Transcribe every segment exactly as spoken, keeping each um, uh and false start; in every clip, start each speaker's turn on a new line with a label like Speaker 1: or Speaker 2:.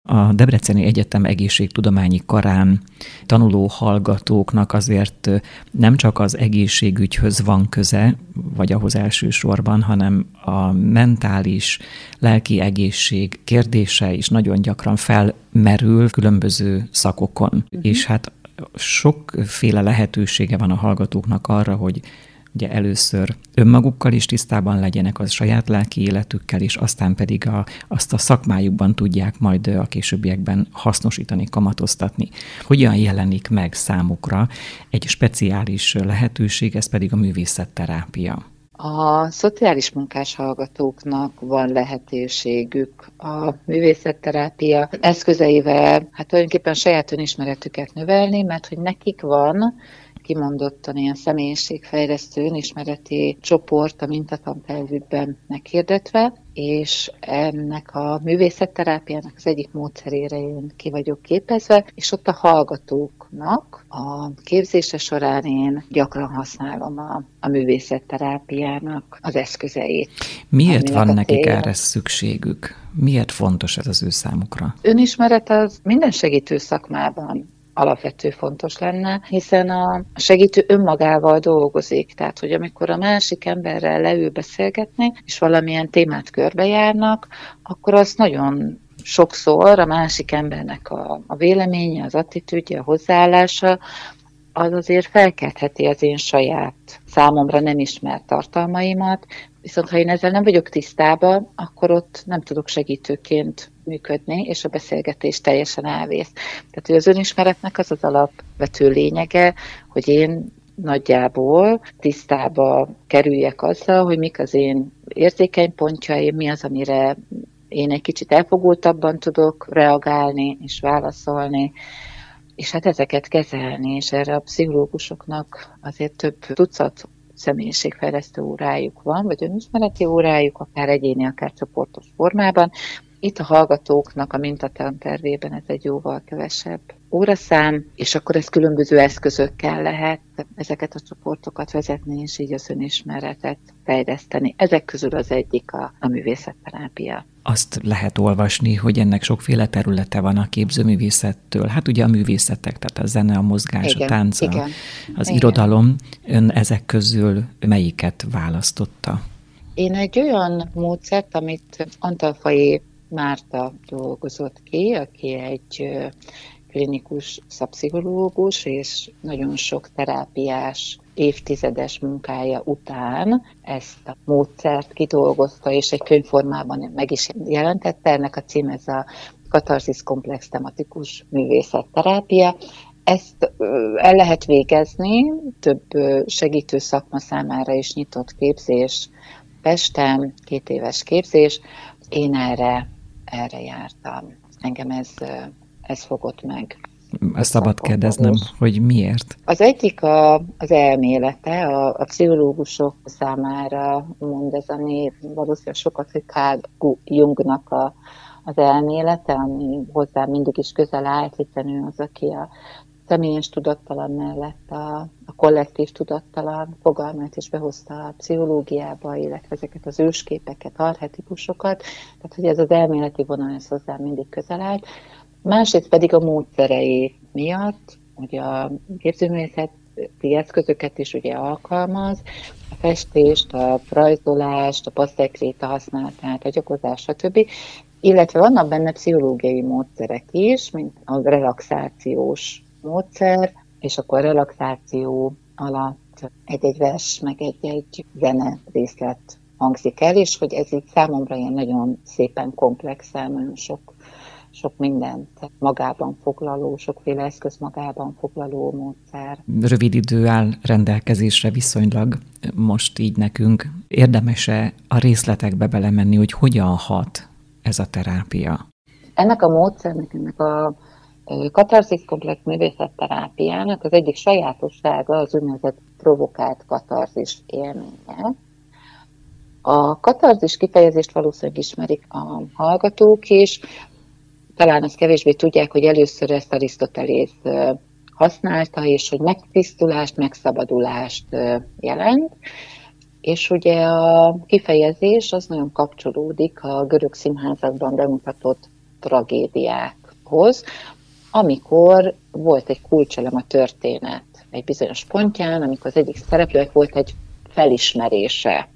Speaker 1: A Debreceni Egyetem Egészségtudományi Karán tanuló hallgatóknak azért nem csak az egészségügyhöz van köze, vagy ahhoz elsősorban, hanem a mentális, lelki egészség kérdése is nagyon gyakran felmerül különböző szakokon. Uh-huh. És hát sokféle lehetősége van a hallgatóknak arra, hogy ugye először önmagukkal is tisztában legyenek, az saját lelki életükkel, és aztán pedig a, azt a szakmájukban tudják majd a későbbiekben hasznosítani, kamatoztatni. Hogyan jelenik meg számukra egy speciális lehetőség, ez pedig a művészetterápia?
Speaker 2: A szociális munkás hallgatóknak van lehetőségük a művészetterápia eszközeivel, hát tulajdonképpen saját önismeretüket növelni, mert hogy nekik van kimondottan ilyen személyiségfejlesztő önismereti csoport a mintatantervükben meghirdetve, és ennek a művészetterápiának az egyik módszerére én ki vagyok képezve, és ott a hallgatóknak a képzése során én gyakran használom a, a művészetterápiának az eszközeit.
Speaker 1: Miért van nekik erre szükségük? Miért fontos ez az ő számukra?
Speaker 2: Önismeret az minden segítő szakmában alapvető fontos lenne, hiszen a segítő önmagával dolgozik, tehát hogy amikor a másik emberrel leül beszélgetni, és valamilyen témát körbejárnak, akkor az nagyon sokszor a másik embernek a, a véleménye, az attitűdje, a hozzáállása, az azért felkeltheti az én saját számomra nem ismert tartalmaimat, viszont ha én ezzel nem vagyok tisztában, akkor ott nem tudok segítőként működni, és a beszélgetés teljesen elvész. Tehát, hogy az önismeretnek az az alapvető lényege, hogy én nagyjából tisztába kerüljek azzal, hogy mik az én érzékeny pontjaim, mi az, amire én egy kicsit elfogultabban tudok reagálni és válaszolni, és hát ezeket kezelni, és erre a pszichológusoknak azért több tucat személyiségfejlesztő órájuk van, vagy önismereti órájuk, akár egyéni, akár csoportos formában. Itt a hallgatóknak a mintatantervében ez egy jóval kevesebb óraszám, és akkor ez különböző eszközökkel lehet ezeket a csoportokat vezetni, és így az önismeretet fejleszteni. Ezek közül az egyik a, a művészetterápia.
Speaker 1: Azt lehet olvasni, hogy ennek sokféle területe van a képzőművészettől. Hát ugye a művészetek, tehát a zene, a mozgás, igen, a tánc, igen, az igen. irodalom. Ön ezek közül melyiket választotta?
Speaker 2: Én egy olyan módszert, amit Antalfai Márta dolgozott ki, aki egy klinikus szakpszichológus, és nagyon sok terápiás évtizedes munkája után ezt a módszert kidolgozta, és egy könyvformában meg is jelentette. Ennek a cím ez a katarzis komplex tematikus művészetterápia. Ezt el lehet végezni, több segítő szakma számára is nyitott képzés Pesten, két éves képzés. Én erre, erre jártam. Engem ez, ez fogott meg.
Speaker 1: Ezt szabad kérdeznem, hogy miért?
Speaker 2: Az egyik a, az elmélete, a, a pszichológusok számára mond ez a név, valószínűleg sokat, hogy Carl Jungnak a, az elmélete, ami hozzá mindig is közel állt, hiszen ő az, aki a személyes tudattalan mellett a, a kollektív tudattalan fogalmát is behozta a pszichológiába, illetve ezeket az ősképeket, archetipusokat, tehát hogy ez az elméleti vonal ez hozzá mindig közel állt. Másrészt pedig a módszerei miatt, ugye a képzőművészeti eszközöket is ugye alkalmaz, a festést, a rajzolást, a pasztelkréta használatát, a gyakorlás, stb. Illetve vannak benne pszichológiai módszerek is, mint a relaxációs módszer, és akkor a relaxáció alatt egy-egy vers, meg egy-egy zene részlet hangzik el, és hogy ez így számomra ilyen nagyon szépen komplexen, nagyon sok sok mindent magában foglaló, sokféle eszköz magában foglaló módszer.
Speaker 1: Rövid idő áll rendelkezésre viszonylag most így nekünk. Érdemes-e a részletekbe belemenni, hogy hogyan hat ez a terápia?
Speaker 2: Ennek a módszernek, ennek a katarzis komplex művészetterápiának az egyik sajátossága az úgynevezett provokált katarzis élménye. A katarzis kifejezést valószínűleg ismerik a hallgatók is, talán azt kevésbé tudják, hogy először ezt Arisztotelész használta, és hogy megtisztulást, megszabadulást jelent. És ugye a kifejezés az nagyon kapcsolódik a görög színházakban bemutatott tragédiákhoz, amikor volt egy kulcselem a történet egy bizonyos pontján, amikor az egyik szereplőnek volt egy felismerése.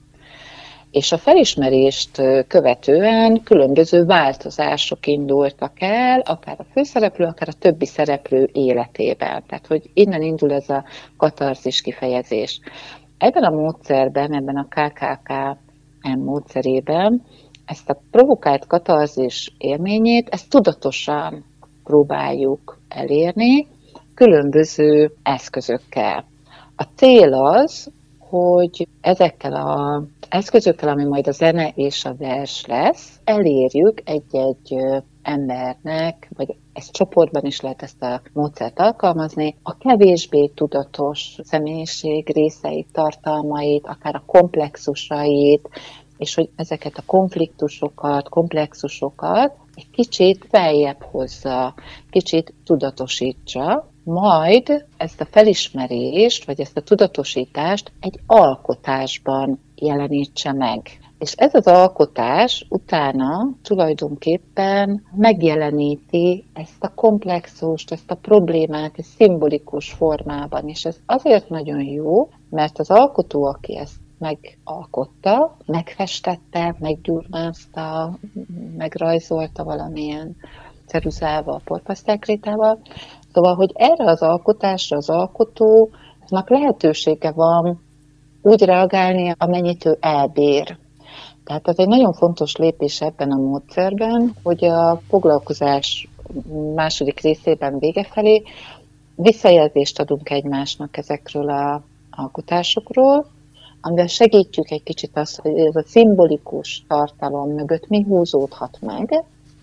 Speaker 2: És a felismerést követően különböző változások indultak el, akár a főszereplő, akár a többi szereplő életében. Tehát, hogy innen indul ez a katarzis kifejezés. Ebben a módszerben, ebben a ká ká ká em módszerében ezt a provokált katarzis élményét, ezt tudatosan próbáljuk elérni különböző eszközökkel. A cél az, hogy ezekkel az eszközökkel, ami majd a zene és a vers lesz, elérjük egy-egy embernek, vagy ezt csoportban is lehet ezt a módszert alkalmazni, a kevésbé tudatos személyiség részeit, tartalmait, akár a komplexusait, és hogy ezeket a konfliktusokat, komplexusokat egy kicsit feljebb hozza, kicsit tudatosítsa, majd ezt a felismerést, vagy ezt a tudatosítást egy alkotásban jelenítse meg. És ez az alkotás utána tulajdonképpen megjeleníti ezt a komplexust, ezt a problémát egy szimbolikus formában. És ez azért nagyon jó, mert az alkotó, aki ezt megalkotta, megfestette, meggyurmázta, megrajzolta valamilyen ceruzával, porpasztelkrétával. Szóval, hogy erre az alkotásra az alkotónak lehetősége van úgy reagálni, amennyit ő elbír. Tehát ez egy nagyon fontos lépés ebben a módszerben, hogy a foglalkozás második részében vége felé visszajelzést adunk egymásnak ezekről az alkotásokról, amivel segítjük egy kicsit azt, hogy ez a szimbolikus tartalom mögött mi húzódhat meg,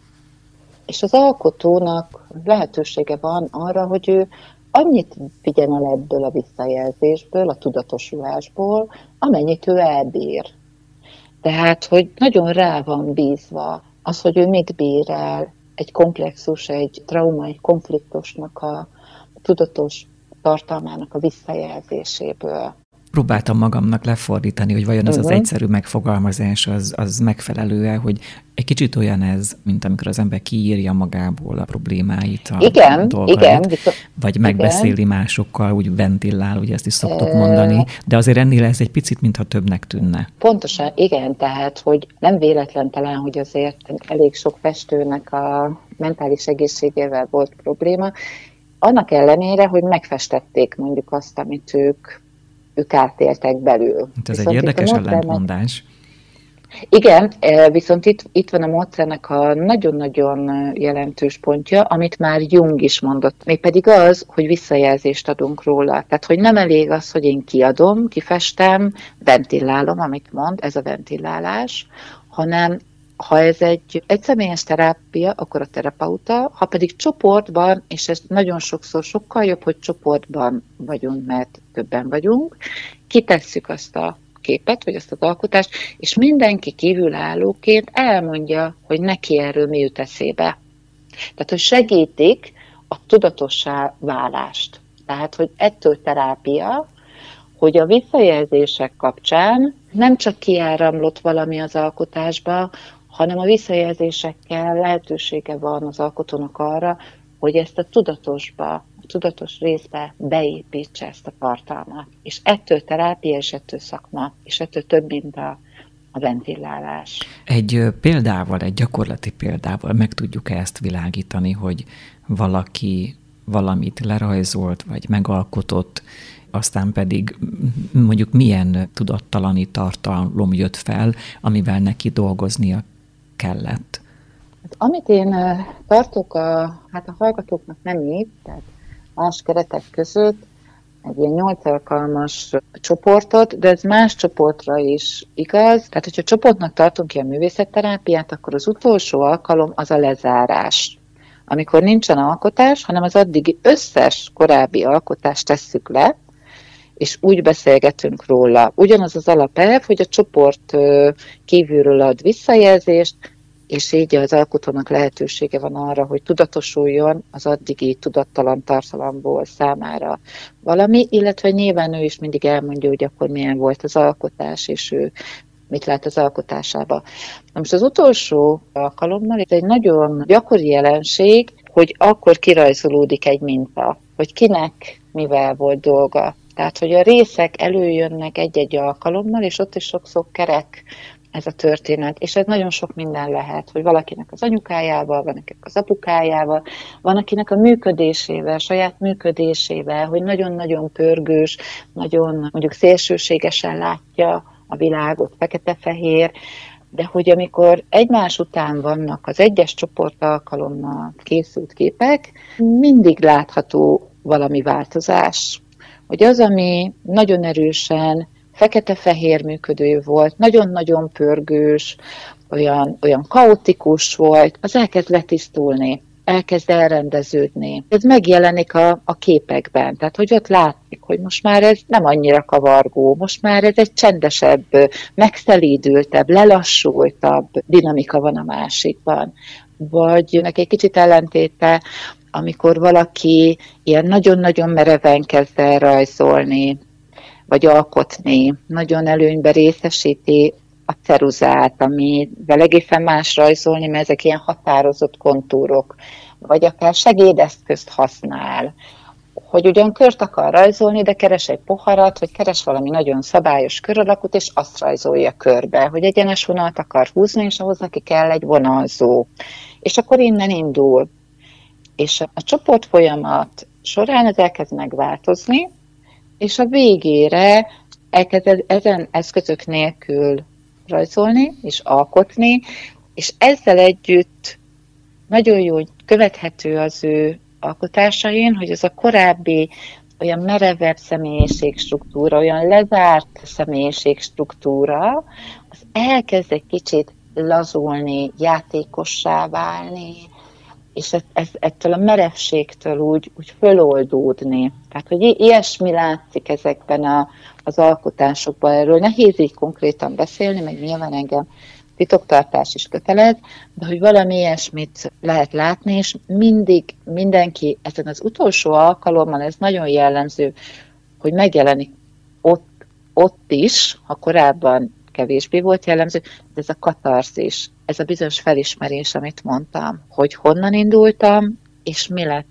Speaker 2: és az alkotónak lehetősége van arra, hogy ő annyit vigyen el ebből a visszajelzésből, a tudatosulásból, amennyit ő elbír. Tehát, hogy nagyon rá van bízva az, hogy ő mit bír el egy komplexus, egy trauma, egy konfliktusnak a tudatos tartalmának a visszajelzéséből.
Speaker 1: Próbáltam magamnak lefordítani, hogy vajon az uh-huh. az egyszerű megfogalmazás az, az megfelelő-e, hogy egy kicsit olyan ez, mint amikor az ember kiírja magából a problémáit, a
Speaker 2: igen,
Speaker 1: dolgait,
Speaker 2: igen,
Speaker 1: vagy megbeszéli igen. másokkal, úgy ventilál, ugye ezt is szoktuk mondani, de azért ennél ez egy picit, mintha többnek tűnne.
Speaker 2: Pontosan, igen, tehát, hogy nem véletlen talán, hogy azért elég sok festőnek a mentális egészségével volt probléma, annak ellenére, hogy megfestették mondjuk azt, amit ők ők átéltek belül.
Speaker 1: Hát ez viszont egy érdekes ellentmondás.
Speaker 2: Igen, viszont itt, itt van a módszernek a nagyon-nagyon jelentős pontja, amit már Jung is mondott, mégpedig az, hogy visszajelzést adunk róla. Tehát, hogy nem elég az, hogy én kiadom, kifestem, ventilálom, amit mond, ez a ventilálás, hanem ha ez egy egyszemélyes terápia, akkor a terapeuta, ha pedig csoportban, és ez nagyon sokszor sokkal jobb, hogy csoportban vagyunk, mert többen vagyunk, kitesszük azt a képet, vagy azt az alkotást, és mindenki kívülállóként elmondja, hogy neki erről mi jut eszébe. Tehát, hogy segítik a tudatossá válást. Tehát, hogy ettől terápia, hogy a visszajelzések kapcsán nem csak kiáramlott valami az alkotásba, hanem a visszajelzésekkel lehetősége van az alkotónak arra, hogy ezt a tudatosba, a tudatos részbe beépítse ezt a tartalmat. És ettől terápia, és ettől szakma, és ettől több, mint a, a ventilálás.
Speaker 1: Egy példával, egy gyakorlati példával meg tudjuk ezt világítani, hogy valaki valamit lerajzolt, vagy megalkotott, aztán pedig mondjuk milyen tudattalani tartalom jött fel, amivel neki dolgoznia kellett.
Speaker 2: Amit én tartok a, hát a hallgatóknak nem így, tehát más keretek között egy ilyen nyolc alkalmas csoportot, de ez más csoportra is igaz. Tehát, hogyha csoportnak tartunk ilyen művészetterápiát, akkor az utolsó alkalom az a lezárás. Amikor nincsen alkotás, hanem az addigi összes korábbi alkotást tesszük le, és úgy beszélgetünk róla. Ugyanaz az alapelv, hogy a csoport kívülről ad visszajelzést, és így az alkotónak lehetősége van arra, hogy tudatosuljon az addigi tudattalan tartalomból számára valami, illetve nyilván ő is mindig elmondja, hogy akkor milyen volt az alkotás, és ő mit lát az alkotásába. Na most az utolsó alkalommal ez egy nagyon gyakori jelenség, hogy akkor kirajzolódik egy minta, hogy kinek mivel volt dolga. Tehát, hogy a részek előjönnek egy-egy alkalommal, és ott is sokszor kerek ez a történet, és ez nagyon sok minden lehet, hogy valakinek az anyukájával, van akinek az apukájával, van akinek a működésével, saját működésével, hogy nagyon-nagyon pörgős, nagyon mondjuk szélsőségesen látja a világot, fekete-fehér, de hogy amikor egymás után vannak az egyes csoport alkalommal készült képek, mindig látható valami változás. Hogy az, ami nagyon erősen fekete-fehér működő volt, nagyon-nagyon pörgős, olyan, olyan kaotikus volt, az elkezd letisztulni, elkezd elrendeződni. Ez megjelenik a, a képekben, tehát hogy ott látszik, hogy most már ez nem annyira kavargó, most már ez egy csendesebb, megszelídültebb, lelassultabb dinamika van a másikban. Vagy neki egy kicsit ellentéte, amikor valaki ilyen nagyon-nagyon mereven kezd el rajzolni, vagy alkotni, nagyon előnybe részesíti a ceruzát, amivel egészen más rajzolni, mert ezek ilyen határozott kontúrok, vagy akár segédeszközt használ, hogy ugyan kört akar rajzolni, de keres egy poharat, vagy keres valami nagyon szabályos kör alakút, és azt rajzolja körbe, hogy egyenes vonalat akar húzni, és ahhoz neki kell egy vonalzó. És akkor innen indul. És a csoport folyamat során ez elkezd megváltozni, és a végére elkezd ezen eszközök nélkül rajzolni és alkotni, és ezzel együtt nagyon jó követhető az ő alkotásain, hogy az a korábbi olyan merevebb személyiségstruktúra, olyan lezárt személyiségstruktúra, az elkezd egy kicsit lazulni, játékossá válni, és ez, ez, ettől a merevségtől úgy, úgy föloldódni. Tehát, hogy ilyesmi látszik ezekben a, az alkotásokban. Erről nehéz így konkrétan beszélni, meg nyilván engem titoktartás is kötelez, de hogy valami ilyesmit lehet látni, és mindig mindenki ezen az utolsó alkalommal, ez nagyon jellemző, hogy megjelenik ott, ott is, ha korábban kevésbé volt jellemző, de ez a katarzis, ez a bizonyos felismerés, amit mondtam, hogy honnan indultam, és mi lett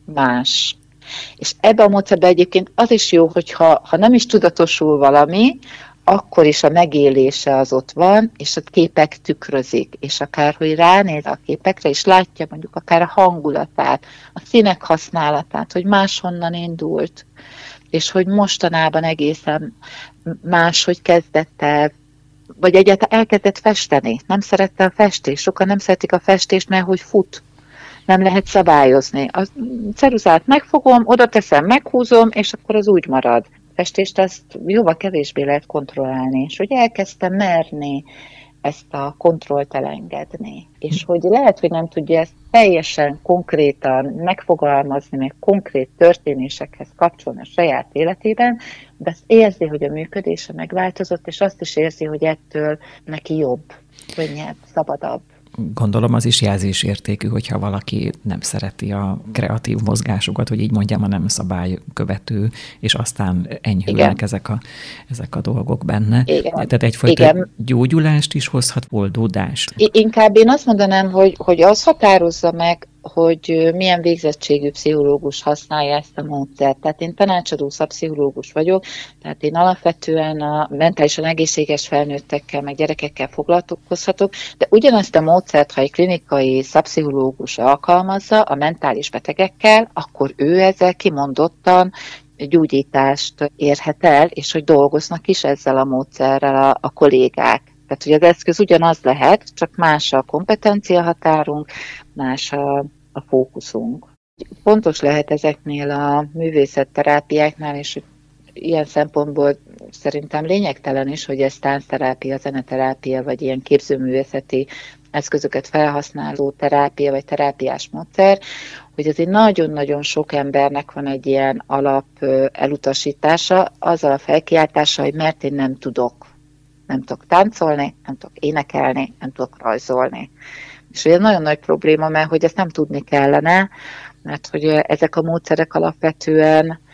Speaker 2: más. És ebben a módszerben egyébként az is jó, hogyha ha nem is tudatosul valami, akkor is a megélése az ott van, és a képek tükrözik, és akár, hogy ránéz a képekre, és látja mondjuk akár a hangulatát, a színek használatát, hogy máshonnan indult, és hogy mostanában egészen máshogy kezdett el, vagy egyáltalán elkezdett festeni. Nem szerette a festést. Sokan nem szeretik a festést, mert hogy fut. Nem lehet szabályozni. A ceruzát megfogom, oda teszem, meghúzom, és akkor az úgy marad. A festést azt jóval kevésbé lehet kontrollálni. És hogy elkezdtem merni ezt a kontrollt elengedni. És hogy lehet, hogy nem tudja ezt teljesen konkrétan megfogalmazni, meg konkrét történésekhez kapcsolni a saját életében, de azt érzi, hogy a működése megváltozott, és azt is érzi, hogy ettől neki jobb, könnyebb, szabadabb.
Speaker 1: Gondolom az is jelzésértékű, hogyha valaki nem szereti a kreatív mozgásokat, hogy így mondjam, a nem szabálykövető, és aztán enyhülnek ezek a, ezek a dolgok benne. Igen. Tehát egyfajta Igen. gyógyulást is hozhat, oldódást.
Speaker 2: I- inkább én azt mondanám, hogy, hogy az határozza meg, hogy milyen végzettségű pszichológus használja ezt a módszert. Tehát én tanácsadó szakpszichológus vagyok, tehát én alapvetően a mentálisan egészséges felnőttekkel, meg gyerekekkel foglalkozhatok, de ugyanazt a módszert, ha egy klinikai szakpszichológus alkalmazza a mentális betegekkel, akkor ő ezzel kimondottan gyógyítást érhet el, és hogy dolgoznak is ezzel a módszerrel a, a kollégák. Tehát, hogy az eszköz ugyanaz lehet, csak más a kompetenciahatárunk, más a, a fókuszunk. Fontos lehet ezeknél a művészetterápiáknál, és ilyen szempontból szerintem lényegtelen is, hogy ez táncterápia, zeneterápia, vagy ilyen képzőművészeti eszközöket felhasználó terápia, vagy terápiás módszer, hogy azért nagyon-nagyon sok embernek van egy ilyen alap elutasítása, azzal a felkiáltása, hogy mert én nem tudok. Nem tudok táncolni, nem tudok énekelni, nem tudok rajzolni. És ez nagyon nagy probléma, mert hogy ezt nem tudni kellene, mert hogy ezek a módszerek alapvetően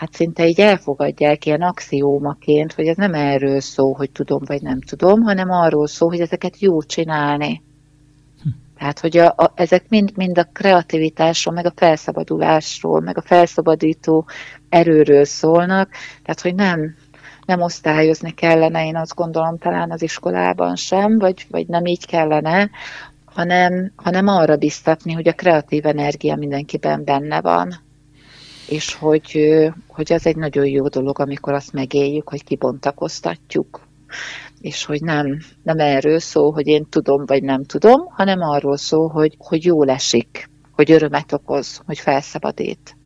Speaker 2: hát szinte így elfogadják ilyen axiómaként, hogy ez nem erről szól, hogy tudom vagy nem tudom, hanem arról szól, hogy ezeket jó csinálni. Hm. Tehát, hogy a, a, ezek mind, mind a kreativitásról, meg a felszabadulásról, meg a felszabadító erőről szólnak, tehát, hogy nem, nem osztályozni kellene, én azt gondolom talán az iskolában sem, vagy, vagy nem így kellene, hanem, hanem arra biztatni, hogy a kreatív energia mindenkiben benne van. És hogy, hogy ez egy nagyon jó dolog, amikor azt megéljük, hogy kibontakoztatjuk. És hogy nem, nem erről szól, hogy én tudom, vagy nem tudom, hanem arról szól, hogy, hogy jól esik, hogy örömet okoz, hogy felszabadít.